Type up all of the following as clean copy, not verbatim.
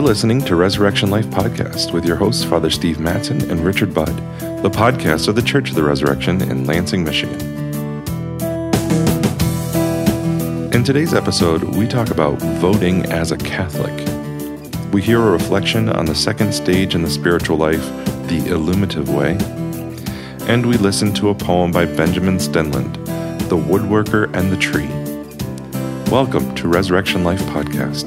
You're listening to Resurrection Life Podcast with your hosts, Father Steve Mattson and Richard Budd, the podcast of the Church of the Resurrection in Lansing, Michigan. In today's episode, we talk about voting as a Catholic. We hear a reflection on the second stage in the spiritual life, the illuminative way, and we listen to a poem by Benjamin Stenland, The Woodworker and the Tree. Welcome to Resurrection Life Podcast.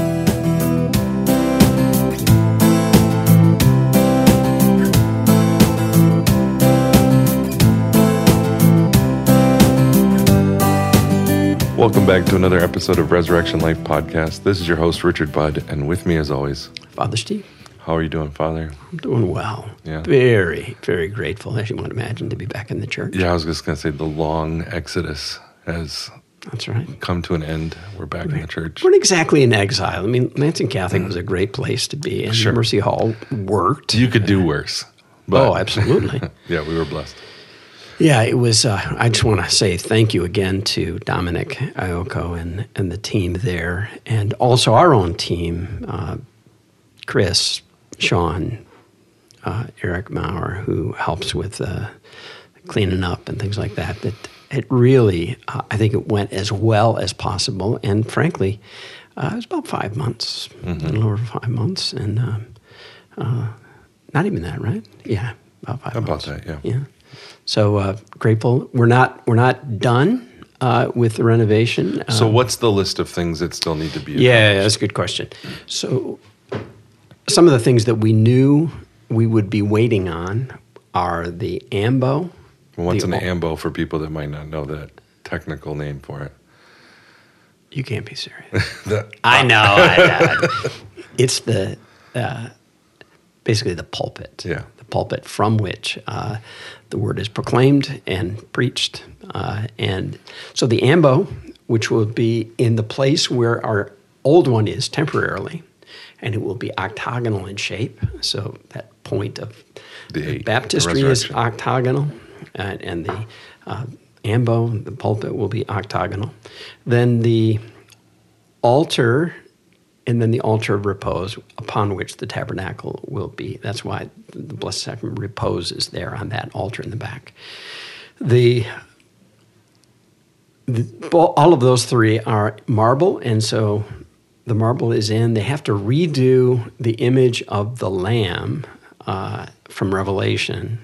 Welcome back to another episode of Resurrection Life Podcast. This is your host, Richard Budd, and with me as always, Father Steve. How are you doing, Father? I'm doing well. Yeah. Very, very grateful, as you might imagine, to be back in the church. Yeah, I was just going to say the long exodus has That's right. come to an end. We're back in the church. We're not exactly in exile. I mean, Lansing Catholic was a great place to be, and Sure. Mercy Hall worked. You could do worse. But Oh, absolutely. yeah, we were blessed. Yeah, it was. I just want to say thank you again to Dominic Iocco and the team there, and also our own team, Chris, Sean, Eric Maurer, who helps with cleaning up and things like that. That it really, I think it went as well as possible, and frankly, it was about 5 months, a little over 5 months, and not even that, right? Yeah, about 5 months. About that, yeah. Yeah. So grateful. We're not done with the renovation. So what's the list of things that still need to be Yeah, accomplished? that's a good question. So some of the things that we knew we would be waiting on are the AMBO. What's an AMBO for people that might not know that technical name for it? You can't be serious. I know. It's the basically the pulpit. Yeah. The pulpit from which the word is proclaimed and preached. And so the AMBO, which will be in the place where our old one is temporarily, and it will be octagonal in shape. So that point of The baptistry is resurrection. octagonal, and the AMBO, the pulpit, will be octagonal. Then the altar, and then the altar of repose upon which the tabernacle will be. That's why the Blessed Sacrament reposes there on that altar in the back. All of those three are marble, and so the marble is in. They have to redo the image of the Lamb from Revelation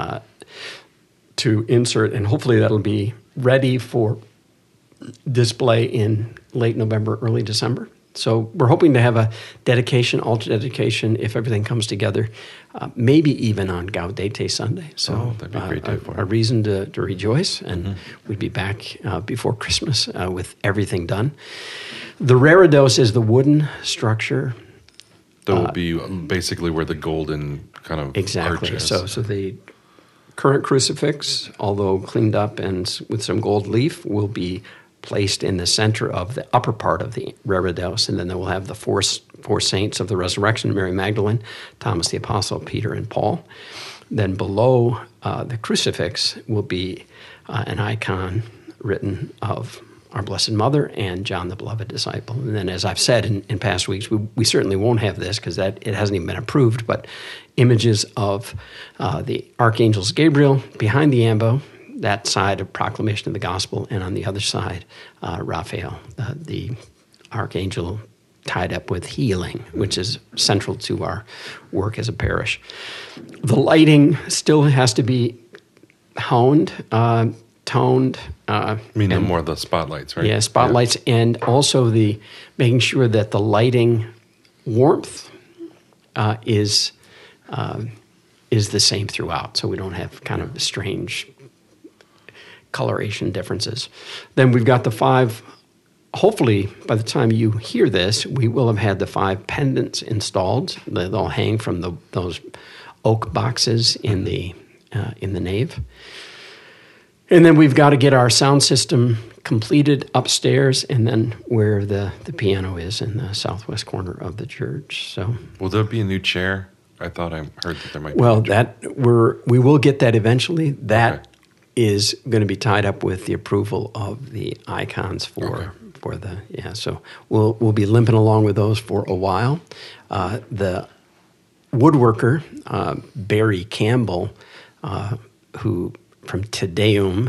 to insert, and hopefully that'll be ready for display in late November, early December. So we're hoping to have a dedication, altar dedication, if everything comes together, maybe even on Gaudete Sunday. So that'd be a great day for it. a reason to rejoice, and we'd be back before Christmas with everything done. The reredos is the wooden structure. That will be basically where the golden kind of Exactly. arch is. So the current crucifix, although cleaned up and with some gold leaf, will be placed in the center of the upper part of the reredos, and then they will have the four saints of the resurrection: Mary Magdalene, Thomas the Apostle, Peter, and Paul. Then below the crucifix will be an icon written of our Blessed Mother and John the Beloved Disciple. And then, as I've said in past weeks, we certainly won't have this because it hasn't even been approved, but images of the archangels Gabriel behind the AMBO, that side of proclamation of the gospel, and on the other side, Raphael, the archangel tied up with healing, which is central to our work as a parish. The lighting still has to be honed, toned. Meaning more the spotlights, right? Yeah, spotlights, and also the making sure that the lighting warmth is the same throughout, so we don't have kind of strange coloration differences. Then we've got the 5, hopefully by the time you hear this, we will have had the 5 pendants installed. They'll hang from those oak boxes in the nave. And then we've got to get our sound system completed upstairs, and then where the piano is in the southwest corner of the church. So, Will there be a new chair? I thought I heard that there might be well, a new chair. we will get that eventually. That Okay. is going to be tied up with the approval of the icons for So we'll be limping along with those for a while. The woodworker, Barry Campbell, who from Te-Deum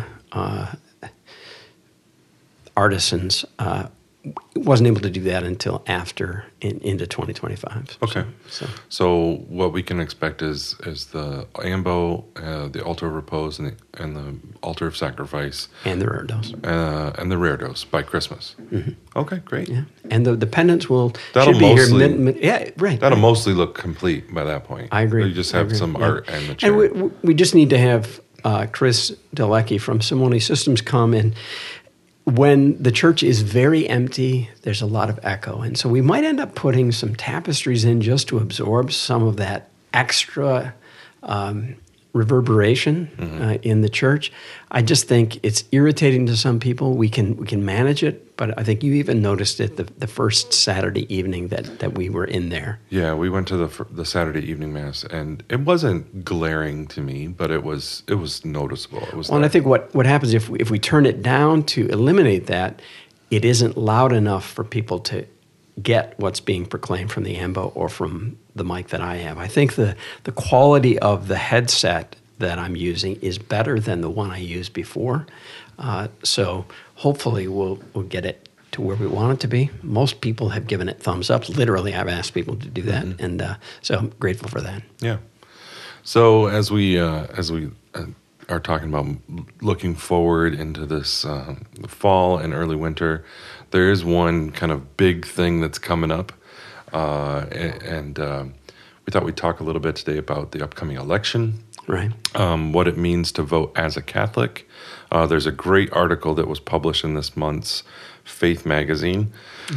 Artisans, wasn't able to do that until after into 2025. Okay. So what we can expect is the ambo, the altar of repose, and the altar of sacrifice, and the reredos, and the reredos by Christmas. Mm-hmm. Okay, great. Yeah, and the pendants should be mostly, here. Yeah, right. That'll mostly look complete by that point. I agree. You just have some art and material. And we just need to have Chris Delecki from Simone Systems come in. When the church is very empty, there's a lot of echo. And so we might end up putting some tapestries in just to absorb some of that extra reverberation in the church. I just think it's irritating to some people. We can manage it, but I think you even noticed it the first Saturday evening that we were in there. Yeah, we went to the Saturday evening mass, and it wasn't glaring to me, but it was noticeable. It was. Well, and I think what happens if we turn it down to eliminate that, it isn't loud enough for people to get what's being proclaimed from the ambo or from the mic that I have. I think the quality of the headset that I'm using is better than the one I used before. So hopefully we'll get it to where we want it to be. Most people have given it thumbs up. Literally, I've asked people to do that, and so I'm grateful for that. Yeah. So as we are talking about looking forward into this fall and early winter, there is one kind of big thing that's coming up, and we thought we'd talk a little bit today about the upcoming election. Right. What it means to vote as a Catholic. There's a great article that was published in this month's Faith magazine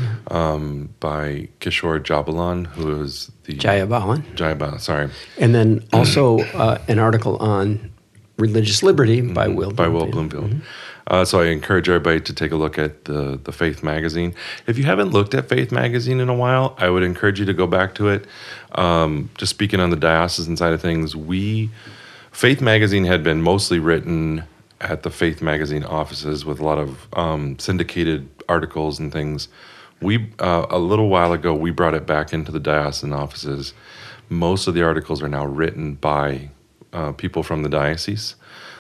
by Kishore Jabalan, who is the... Jayabalan, sorry. And then also an article on religious liberty by Will Bloomfield. Mm-hmm. So I encourage everybody to take a look at the Faith magazine. If you haven't looked at Faith magazine in a while, I would encourage you to go back to it. Just speaking on the diocesan side of things, Faith magazine had been mostly written at the Faith magazine offices with a lot of syndicated articles and things. A little while ago, we brought it back into the diocesan offices. Most of the articles are now written by people from the diocese.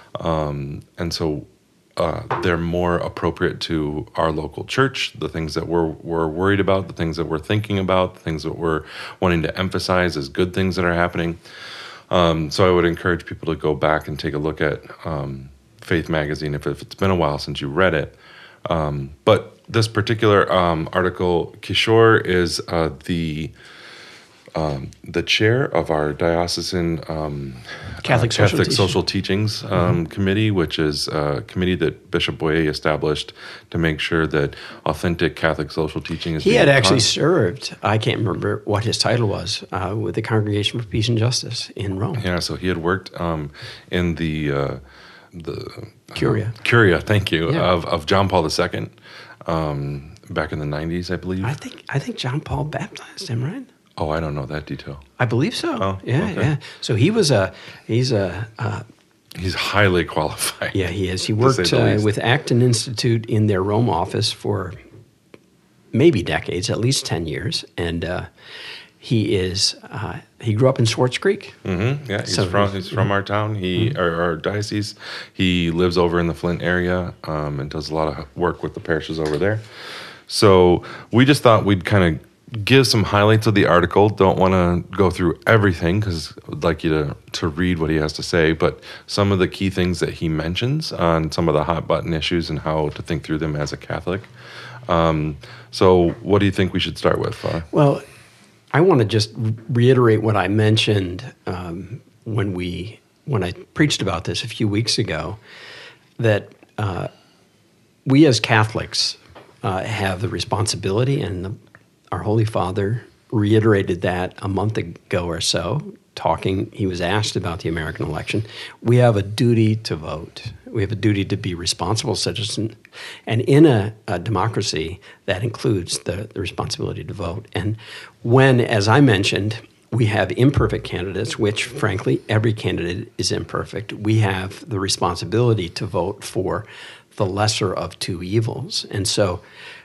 And so they're more appropriate to our local church, the things that we're worried about, the things that we're thinking about, the things that we're wanting to emphasize as good things that are happening. So I would encourage people to go back and take a look at Faith magazine if it's been a while since you read it. But this particular article, Kishore is the chair of our diocesan Catholic Social Teachings Committee, which is a committee that Bishop Boye established to make sure that authentic Catholic social teaching is being taught. He had actually served, I can't remember what his title was, with the Congregation for Peace and Justice in Rome. Yeah, so he had worked in the Curia, thank you, of John Paul II back in the 90s, I believe. I think John Paul baptized him, right? Oh, I don't know that detail. I believe so. Oh, yeah, okay. yeah. So he's highly qualified. Yeah, he is. He worked with Acton Institute in their Rome office for maybe decades, at least 10 years, and he grew up in Swartz Creek. Mm-hmm. Yeah, he's from our town. Our diocese. He lives over in the Flint area and does a lot of work with the parishes over there. So we just thought we'd kind of give some highlights of the article. Don't want to go through everything because I'd like you to read what he has to say, but some of the key things that he mentions on some of the hot button issues and how to think through them as a Catholic. So what do you think we should start with? Well, I want to just reiterate what I mentioned when I preached about this a few weeks ago, that we as Catholics have the responsibility, and our Holy Father reiterated that a month ago or so, he was asked about the American election. We have a duty to vote. We have a duty to be responsible citizens. And in a democracy, that includes the responsibility to vote. And when, as I mentioned, we have imperfect candidates, which, frankly, every candidate is imperfect, we have the responsibility to vote for the lesser of two evils. And so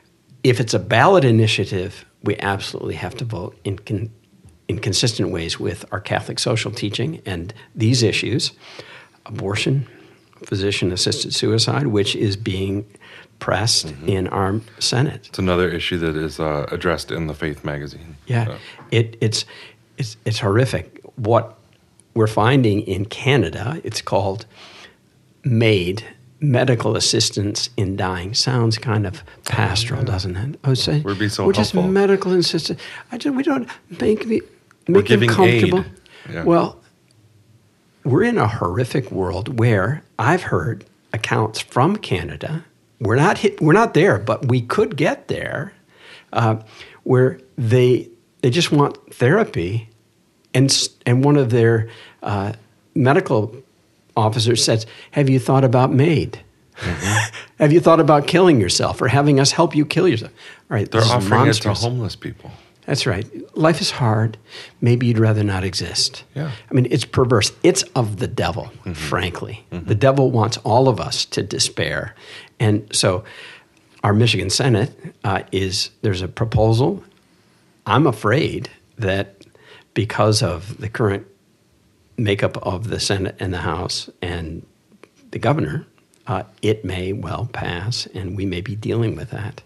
if it's a ballot initiative, we absolutely have to vote in consistent ways with our Catholic social teaching and these issues. Abortion, physician-assisted suicide, which is being pressed in our Senate. It's another issue that is addressed in the Faith magazine. Yeah, it's horrific. What we're finding in Canada, it's called MAID, Medical Assistance in Dying. Sounds kind of pastoral, doesn't it? I would say we're being so we're helpful. Just medical assistance. We don't make we're giving them comfortable. aid. Yeah. Well, we're in a horrific world where I've heard accounts from Canada. We're not there, but we could get there, where they just want therapy, and one of their medical officers says, "Have you thought about MAID? Have you thought about killing yourself or having us help you kill yourself?" All right, They're this is offering it to monstrous. homeless people. That's right. Life is hard. Maybe you'd rather not exist. Yeah. I mean, it's perverse. It's of the devil, frankly. The devil wants all of us to despair. And so our Michigan Senate there's a proposal. I'm afraid that because of the current makeup of the Senate and the House and the governor, it may well pass, and we may be dealing with that.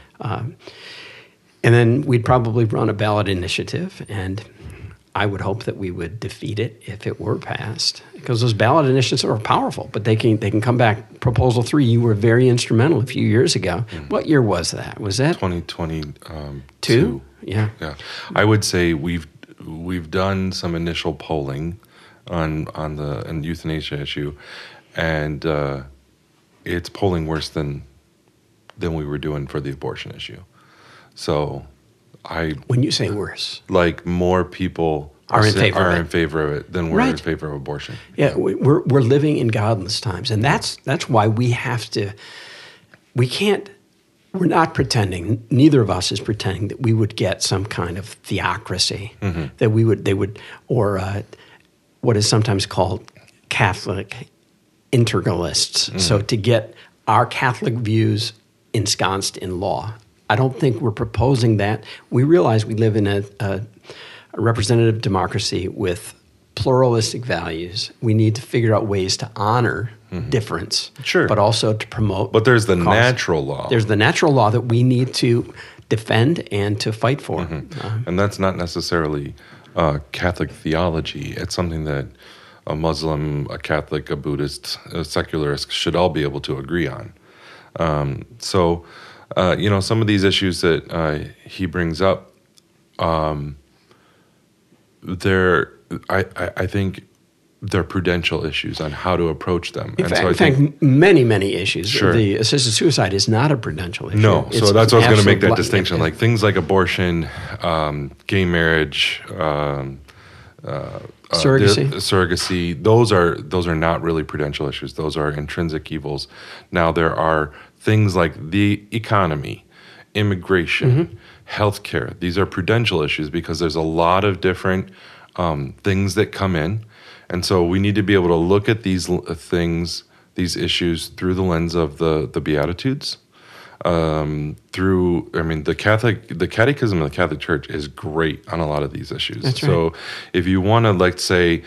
And then we'd probably run a ballot initiative, and I would hope that we would defeat it if it were passed, because those ballot initiatives are powerful, but they can come back. Proposal 3, you were very instrumental a few years ago. What year was that? Was that 2022? Yeah. I would say we've done some initial polling on the euthanasia issue, and it's polling worse than we were doing for the abortion issue. So when you say worse, like more people are in favor of it than we're in favor of abortion. Yeah, we're living in godless times, and that's why we have to. We can't. We're not pretending. Neither of us is pretending that we would get some kind of theocracy, that they would, or what is sometimes called Catholic integralists. So to get our Catholic views ensconced in law. I don't think we're proposing that. We realize we live in a representative democracy with pluralistic values. We need to figure out ways to honor difference, but also to promote. But there's the natural law. There's the natural law that we need to defend and to fight for. And that's not necessarily Catholic theology. It's something that a Muslim, a Catholic, a Buddhist, a secularist should all be able to agree on. Some of these issues that he brings up, I think they're prudential issues on how to approach them. In fact, many issues. Sure. The assisted suicide is not a prudential issue. No, so that's what I was going to make that absolute distinction. Like things like abortion, gay marriage, surrogacy. Those are not really prudential issues. Those are intrinsic evils. Now there are things like the economy, immigration, healthcare. These are prudential issues because there's a lot of different things that come in, and so we need to be able to look at these things, these issues through the lens of the Beatitudes. The Catechism of the Catholic Church is great on a lot of these issues. That's right. So if you want to, say,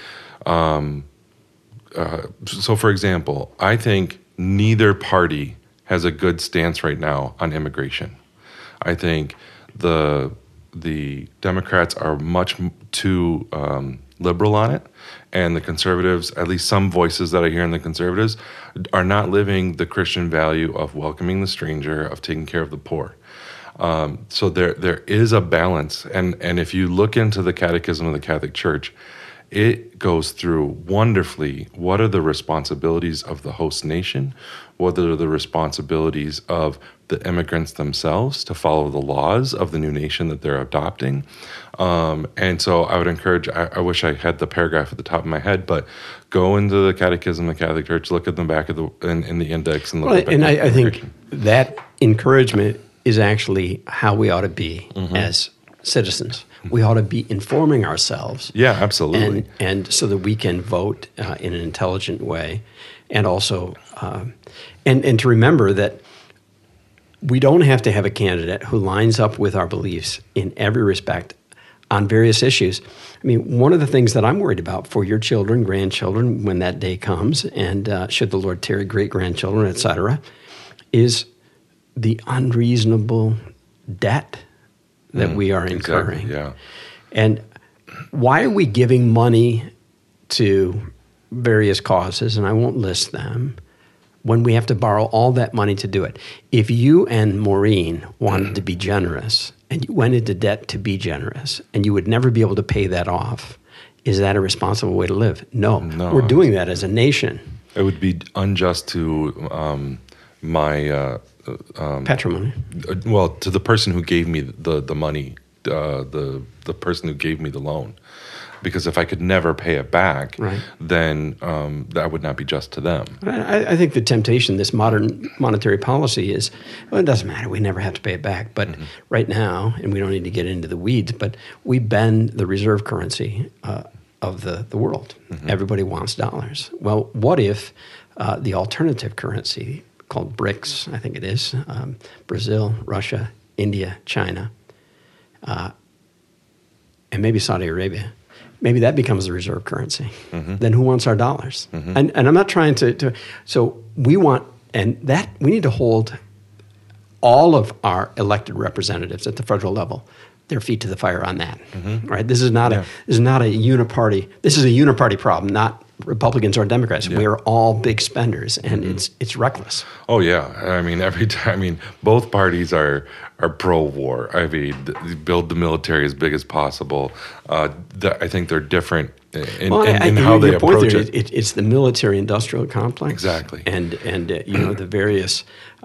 so for example, I think neither party has a good stance right now on immigration. I think the Democrats are much too liberal on it, and the conservatives, at least some voices that I hear in the conservatives, are not living the Christian value of welcoming the stranger, of taking care of the poor. So there is a balance, and if you look into the Catechism of the Catholic Church, it goes through wonderfully what are the responsibilities of the host nation, what are the responsibilities of the immigrants themselves to follow the laws of the new nation that they're adopting. And so I would encourage, I wish I had the paragraph at the top of my head, but go into the Catechism of the Catholic Church, look at the back of in the index. And look at and I think that encouragement is actually how we ought to be as citizens. We ought to be informing ourselves. Yeah, absolutely. And so that we can vote in an intelligent way. And also, and to remember that we don't have to have a candidate who lines up with our beliefs in every respect on various issues. I mean, one of the things that I'm worried about for your children, grandchildren, when that day comes, and should the Lord tarry, great-grandchildren, et cetera, is the unreasonable debt that we are incurring. Exactly, yeah. And why are we giving money to various causes, and I won't list them, when we have to borrow all that money to do it? If you and Maureen wanted to be generous, and you went into debt to be generous, and you would never be able to pay that off, is that a responsible way to live? No. We're doing that as a nation. It would be unjust to my patrimony. Well, to the person who gave me the money, the person who gave me the loan. Because if I could never pay it back, right, then that would not be just to them. I think the temptation, this modern monetary policy is, well, it doesn't matter. We never have to pay it back. But right now, and we don't need to get into the weeds, but we bend the reserve currency of the world. Everybody wants dollars. Well, what if the alternative currency called BRICS, I think it is, Brazil, Russia, India, China, and maybe Saudi Arabia, maybe that becomes the reserve currency. Then who wants our dollars? And I'm not trying to. So we want, and that we need to hold all of our elected representatives at the federal level their feet to the fire on that. Right? This is not a uniparty. This is a uniparty problem, not Republicans or Democrats. We are all big spenders, and it's reckless. Oh yeah, I mean both parties are pro-war. I mean, build the military as big as possible. I think they're different in how they approach it. It's the military-industrial complex, exactly, and the various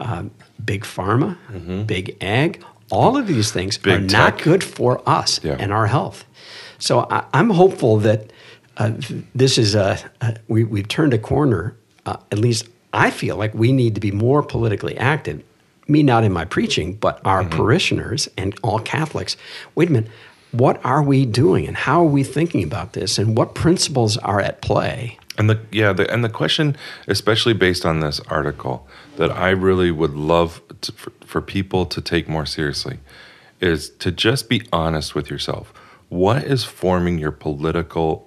big pharma, big ag. All of these things are not good for us and our health. So I'm hopeful that. This is we've turned a corner. At least I feel like we need to be more politically active. Me, not in my preaching, but our parishioners and all Catholics. Wait a minute, what are we doing, and how are we thinking about this, and what principles are at play? And the question, especially based on this article, that I really would love for people to take more seriously, is to just be honest with yourself. What is forming your political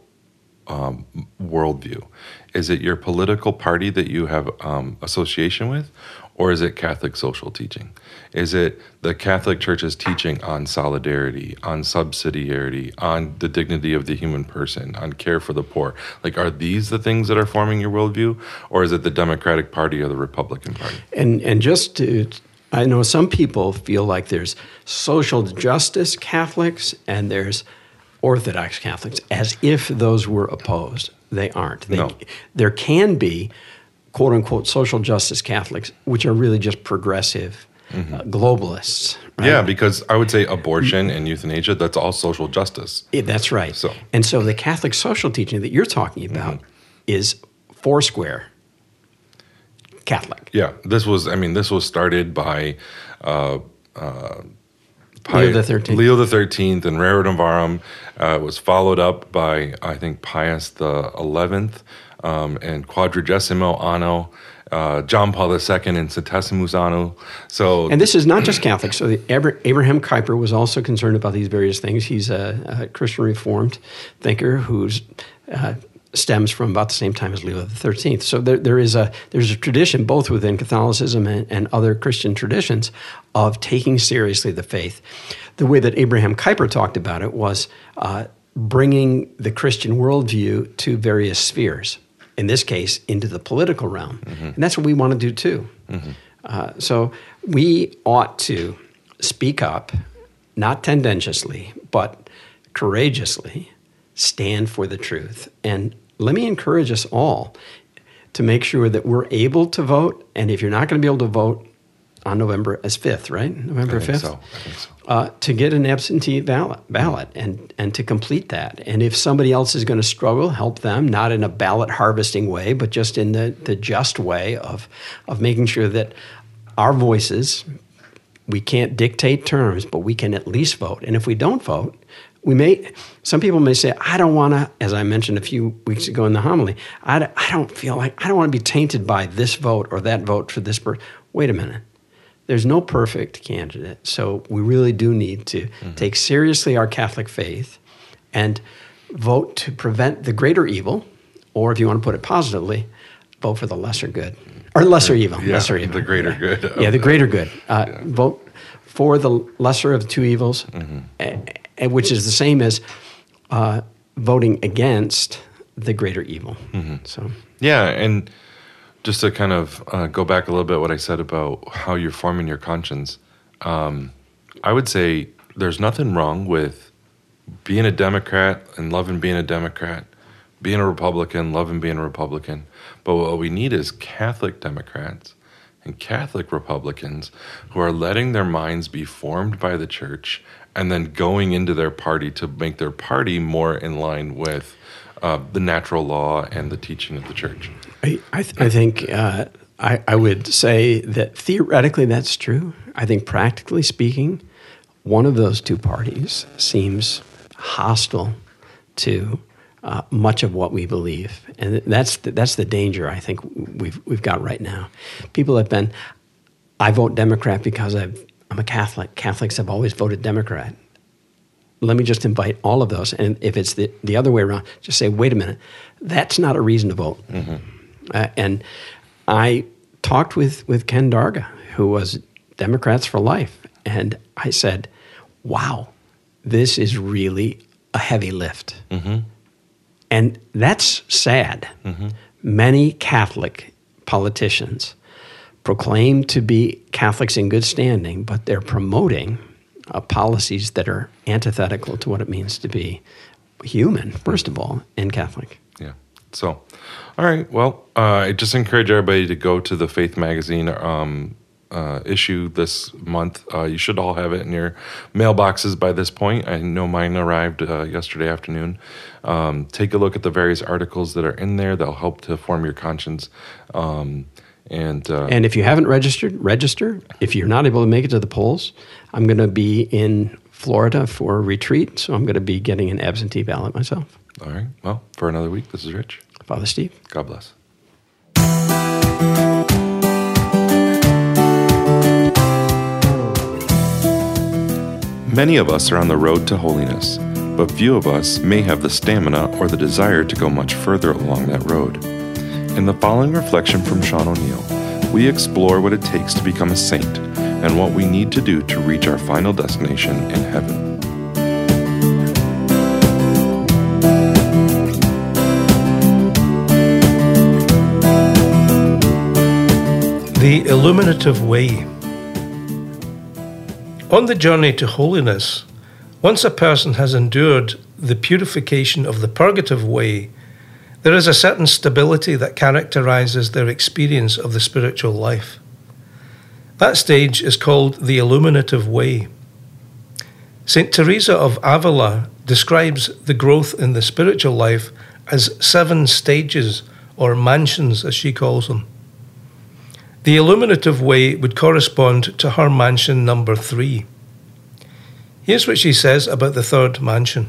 worldview? Is it your political party that you have association with, or is it Catholic social teaching? Is it the Catholic Church's teaching on solidarity, on subsidiarity, on the dignity of the human person, on care for the poor? Like, are these the things that are forming your worldview, or is it the Democratic Party or the Republican Party? And just to, I know some people feel like there's social justice Catholics and there's Orthodox Catholics, as if those were opposed. They aren't. No. There can be, quote unquote, social justice Catholics, which are really just progressive globalists. Right? Yeah, because I would say abortion and euthanasia, that's all social justice. That's right. So the Catholic social teaching that you're talking about is Foursquare Catholic. Yeah, this was started by Leo XIII and Rerum Novarum. Was followed up by, I think, Pius XI and Quadragesimo Anno, John Paul II and Centesimus Anno. So, and this is not just Catholics. So Abraham Kuyper was also concerned about these various things. He's a Christian Reformed thinker who's stems from about the same time as Leo XIII. So there's a tradition both within Catholicism and other Christian traditions of taking seriously the faith. The way that Abraham Kuyper talked about it was bringing the Christian worldview to various spheres, in this case, into the political realm. And that's what we want to do too. So we ought to speak up, not tendentiously, but courageously, stand for the truth. And let me encourage us all to make sure that we're able to vote. And if you're not going to be able to vote on November 5th, right? November 5th? I think so. To get an absentee ballot and to complete that. And if somebody else is going to struggle, help them, not in a ballot harvesting way, but just in the just way of making sure that our voices, we can't dictate terms, but we can at least vote. And if we don't vote, some people may say, I don't want to, as I mentioned a few weeks ago in the homily, I don't want to be tainted by this vote or that vote for this person. Wait a minute. there's no perfect candidate. So we really do need to take seriously our Catholic faith and vote to prevent the greater evil, or if you want to put it positively, vote for the lesser good. Or lesser evil. Yeah, lesser evil. the greater good. The greater good. Vote for the lesser of the two evils, which is the same as voting against the greater evil. So Yeah, and just to kind of go back a little bit what I said about how you're forming your conscience, I would say there's nothing wrong with being a Democrat and loving being a Democrat, being a Republican, loving being a Republican. But what we need is Catholic Democrats and Catholic Republicans who are letting their minds be formed by the church and then going into their party to make their party more in line with the natural law and the teaching of the church. I think I would say that theoretically that's true. I think practically speaking, one of those two parties seems hostile to much of what we believe, and that's the danger I think we've got right now. People have been, I vote Democrat because I'm a Catholic. Catholics have always voted Democrat. Let me just invite all of those, and if it's the other way around, just say, wait a minute, that's not a reason to vote. And I talked with Ken Darga, who was Democrats for Life, and I said, wow, this is really a heavy lift. And that's sad. Many Catholic politicians proclaim to be Catholics in good standing, but they're promoting policies that are antithetical to what it means to be human, first of all, and Catholic. Yeah. So, all right. Well, I just encourage everybody to go to the Faith Magazine issue this month. You should all have it in your mailboxes by this point. I know mine arrived yesterday afternoon. Take a look at the various articles that are in there. They'll help to form your conscience. And if you haven't registered, register. If you're not able to make it to the polls, I'm going to be in Florida for a retreat, so I'm going to be getting an absentee ballot myself. All right. Well, for another week, this is Rich. Father Steve. God bless. Many of us are on the road to holiness, but few of us may have the stamina or the desire to go much further along that road. In the following reflection from Sean O'Neill, we explore what it takes to become a saint and what we need to do to reach our final destination in heaven. The Illuminative Way. On the journey to holiness, once a person has endured the purification of the purgative way, there is a certain stability that characterizes their experience of the spiritual life. That stage is called the Illuminative Way. St. Teresa of Avila describes the growth in the spiritual life as 7 stages, or mansions as she calls them. The Illuminative Way would correspond to her mansion number 3. Here's what she says about the 3rd mansion.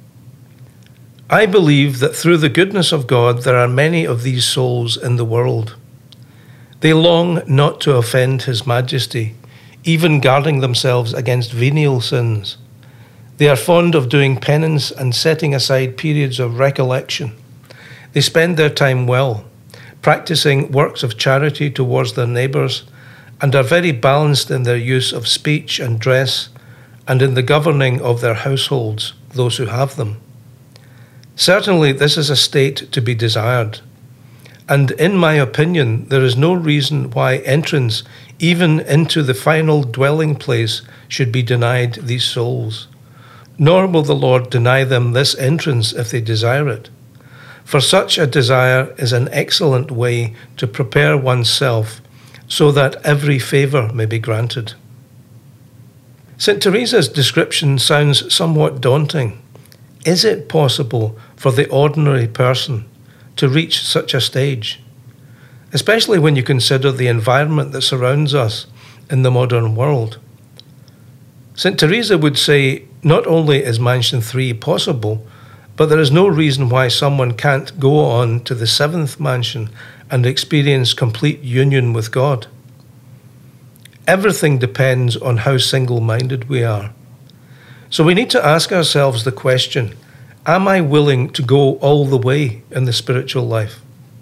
I believe that through the goodness of God there are many of these souls in the world. They long not to offend His Majesty, even guarding themselves against venial sins. They are fond of doing penance and setting aside periods of recollection. They spend their time well, practicing works of charity towards their neighbours, and are very balanced in their use of speech and dress, and in the governing of their households, those who have them. Certainly this is a state to be desired, and in my opinion there is no reason why entrance even into the final dwelling place should be denied these souls, nor will the Lord deny them this entrance if they desire it. For such a desire is an excellent way to prepare oneself so that every favour may be granted. St. Teresa's description sounds somewhat daunting. Is it possible for the ordinary person to reach such a stage? Especially when you consider the environment that surrounds us in the modern world. St. Teresa would say not only is Mansion 3 possible, but there is no reason why someone can't go on to the 7th mansion and experience complete union with God. everything depends on how single-minded we are. So we need to ask ourselves the question, am I willing to go all the way in the spiritual life?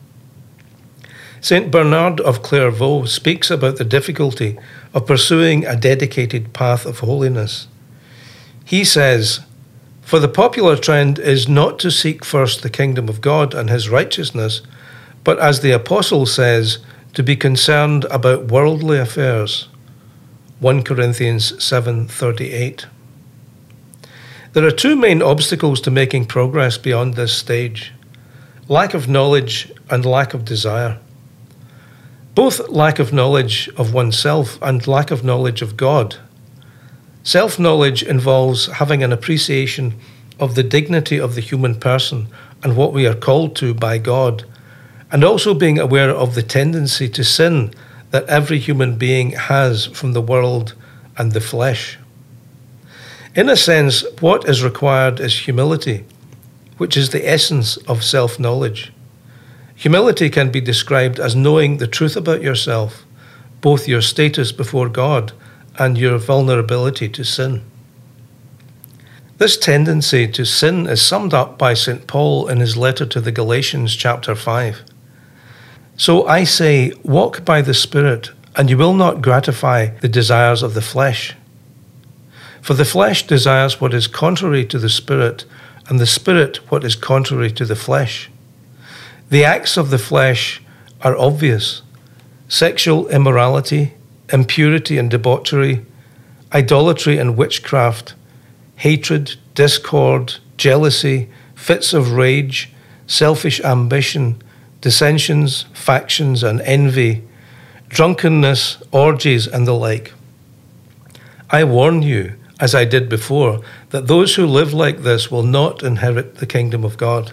St. Bernard of Clairvaux speaks about the difficulty of pursuing a dedicated path of holiness. He says, "For the popular trend is not to seek first the kingdom of God and his righteousness, but as the apostle says, to be concerned about worldly affairs." 1 Corinthians 7:38. There are two main obstacles to making progress beyond this stage: lack of knowledge and lack of desire. Both lack of knowledge of oneself and lack of knowledge of God. Self-knowledge involves having an appreciation of the dignity of the human person and what we are called to by God, and also being aware of the tendency to sin that every human being has from the world and the flesh. In a sense, what is required is humility, which is the essence of self-knowledge. Humility can be described as knowing the truth about yourself, both your status before God and your vulnerability to sin. This tendency to sin is summed up by St. Paul in his letter to the Galatians, chapter 5. "So I say, walk by the Spirit, and you will not gratify the desires of the flesh. For the flesh desires what is contrary to the Spirit, and the Spirit what is contrary to the flesh. The acts of the flesh are obvious: sexual immorality, impurity and debauchery, idolatry and witchcraft, hatred, discord, jealousy, fits of rage, selfish ambition, dissensions, factions and envy, drunkenness, orgies and the like. I warn you, as I did before, that those who live like this will not inherit the kingdom of God."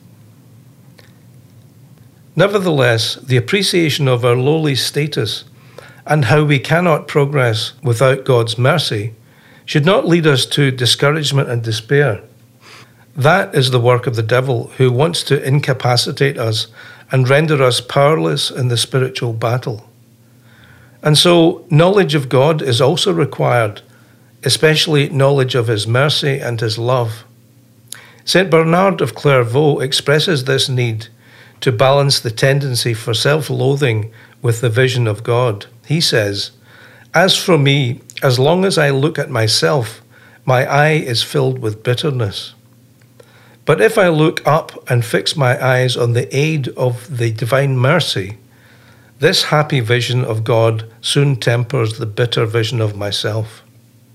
Nevertheless, the appreciation of our lowly status and how we cannot progress without God's mercy should not lead us to discouragement and despair. That is the work of the devil, who wants to incapacitate us and render us powerless in the spiritual battle. And so, knowledge of God is also required, especially knowledge of his mercy and his love. St. Bernard of Clairvaux expresses this need to balance the tendency for self-loathing with the vision of God. He says, "As for me, as long as I look at myself, my eye is filled with bitterness. But if I look up and fix my eyes on the aid of the divine mercy, this happy vision of God soon tempers the bitter vision of myself."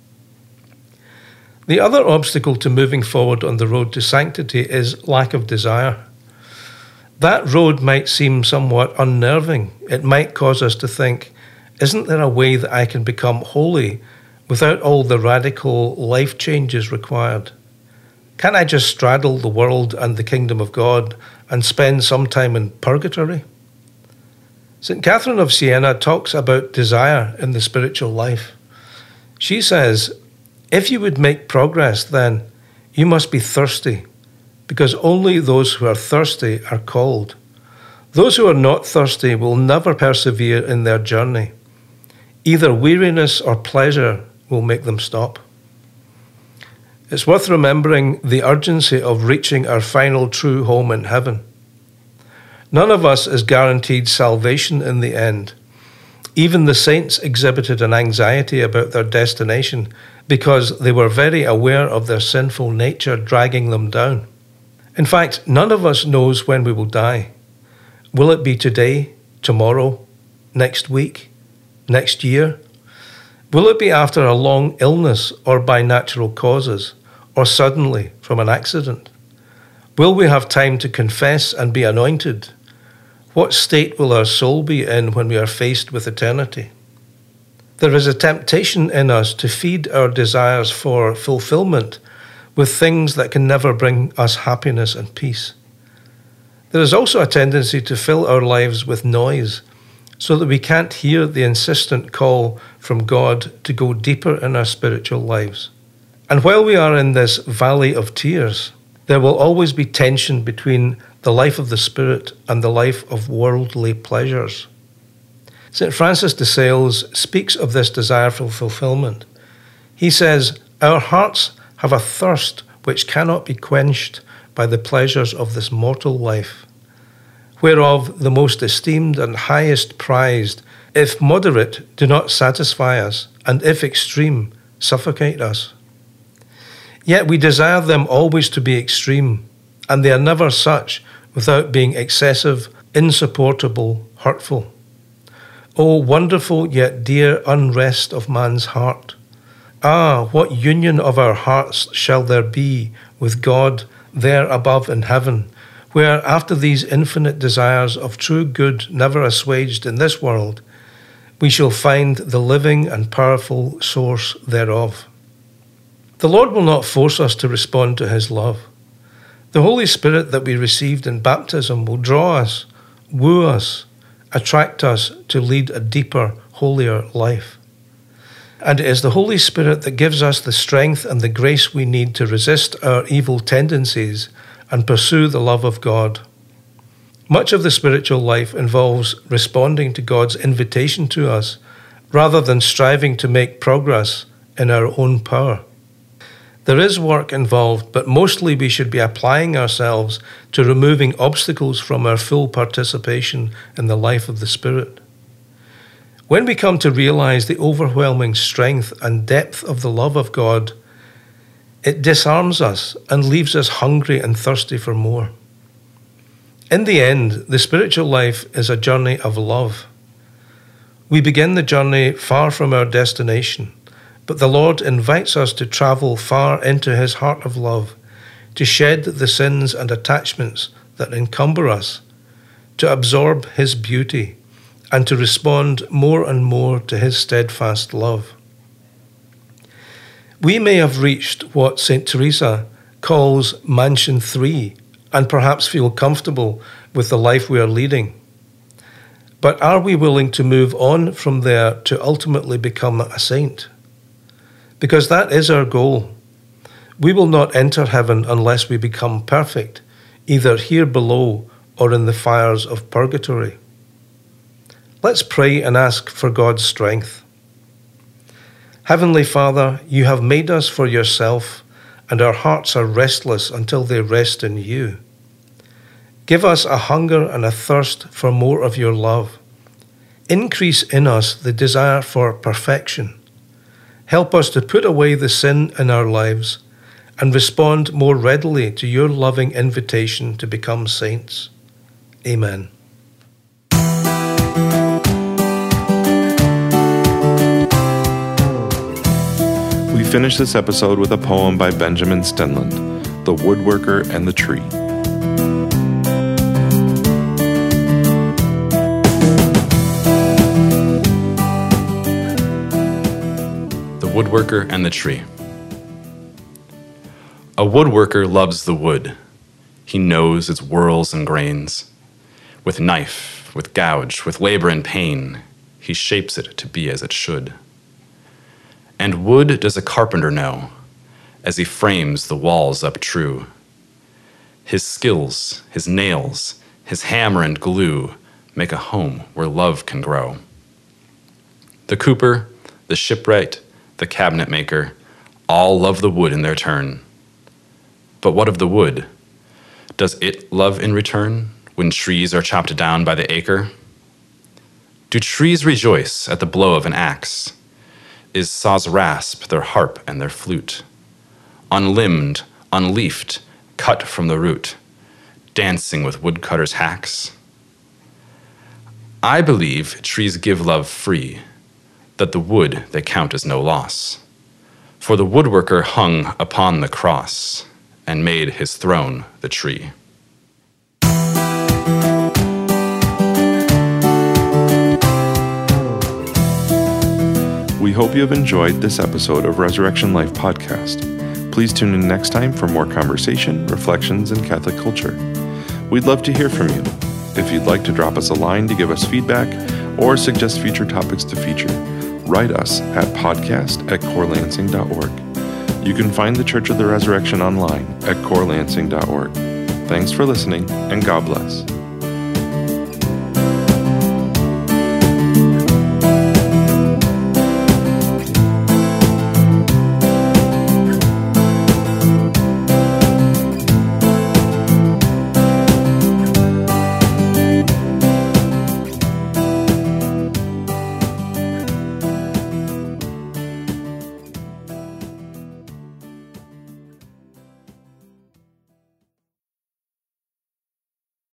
The other obstacle to moving forward on the road to sanctity is lack of desire. That road might seem somewhat unnerving. It might cause us to think, isn't there a way that I can become holy without all the radical life changes required? Can't I just straddle the world and the kingdom of God and spend some time in purgatory? St. Catherine of Siena talks about desire in the spiritual life. She says, "If you would make progress, then you must be thirsty, because only those who are thirsty are called. Those who are not thirsty will never persevere in their journey. Either weariness or pleasure will make them stop." It's worth remembering the urgency of reaching our final true home in heaven. None of us is guaranteed salvation in the end. Even the saints exhibited an anxiety about their destination because they were very aware of their sinful nature dragging them down. In fact, none of us knows when we will die. Will it be today, tomorrow, next week, next year? Will it be after a long illness or by natural causes, or suddenly from an accident? Will we have time to confess and be anointed? What state will our soul be in when we are faced with eternity? There is a temptation in us to feed our desires for fulfillment with things that can never bring us happiness and peace. There is also a tendency to fill our lives with noise so that we can't hear the insistent call from God to go deeper in our spiritual lives. And while we are in this valley of tears, there will always be tension between the life of the Spirit and the life of worldly pleasures. St. Francis de Sales speaks of this desire for fulfillment. He says, "Our hearts have a thirst which cannot be quenched by the pleasures of this mortal life, whereof the most esteemed and highest prized, if moderate, do not satisfy us, and if extreme, suffocate us. Yet we desire them always to be extreme, and they are never such without being excessive, insupportable, hurtful. O wonderful yet dear unrest of man's heart! Ah, what union of our hearts shall there be with God there above in heaven, where after these infinite desires of true good never assuaged in this world, we shall find the living and powerful source thereof." The Lord will not force us to respond to his love. The Holy Spirit that we received in baptism will draw us, woo us, attract us to lead a deeper, holier life. And it is the Holy Spirit that gives us the strength and the grace we need to resist our evil tendencies and pursue the love of God. Much of the spiritual life involves responding to God's invitation to us rather than striving to make progress in our own power. There is work involved, but mostly we should be applying ourselves to removing obstacles from our full participation in the life of the Spirit. When we come to realize the overwhelming strength and depth of the love of God, it disarms us and leaves us hungry and thirsty for more. In the end, the spiritual life is a journey of love. We begin the journey far from our destination, but the Lord invites us to travel far into his heart of love, to shed the sins and attachments that encumber us, to absorb his beauty, and to respond more and more to his steadfast love. We may have reached what St. Teresa calls Mansion 3 and perhaps feel comfortable with the life we are leading. But are we willing to move on from there to ultimately become a saint? Because that is our goal. We will not enter heaven unless we become perfect, either here below or in the fires of purgatory. Let's pray and ask for God's strength. Heavenly Father, you have made us for yourself, and our hearts are restless until they rest in you. Give us a hunger and a thirst for more of your love. Increase in us the desire for perfection. Help us to put away the sin in our lives and respond more readily to your loving invitation to become saints. Amen. We finish this episode with a poem by Benjamin Stenland, The Woodworker and the Tree. The Woodworker and the Tree. A woodworker loves the wood. He knows its whorls and grains. With knife, with gouge, with labor and pain, he shapes it to be as it should. And wood does a carpenter know, as he frames the walls up true. His skills, his nails, his hammer and glue make a home where love can grow. The cooper, the shipwright, the cabinet maker, all love the wood in their turn. But what of the wood? Does it love in return when trees are chopped down by the acre? Do trees rejoice at the blow of an axe? Is saws rasp their harp and their flute? Unlimbed, unleafed, cut from the root, dancing with woodcutters' hacks? I believe trees give love free, that the wood they count as no loss. For the woodworker hung upon the cross and made his throne the tree. We hope you have enjoyed this episode of Resurrection Life Podcast. Please tune in next time for more conversation, reflections, and Catholic culture. We'd love to hear from you. If you'd like to drop us a line to give us feedback or suggest future topics to feature, write us at podcast@corelansing.org. You can find the Church of the Resurrection online at corelansing.org. Thanks for listening, and God bless.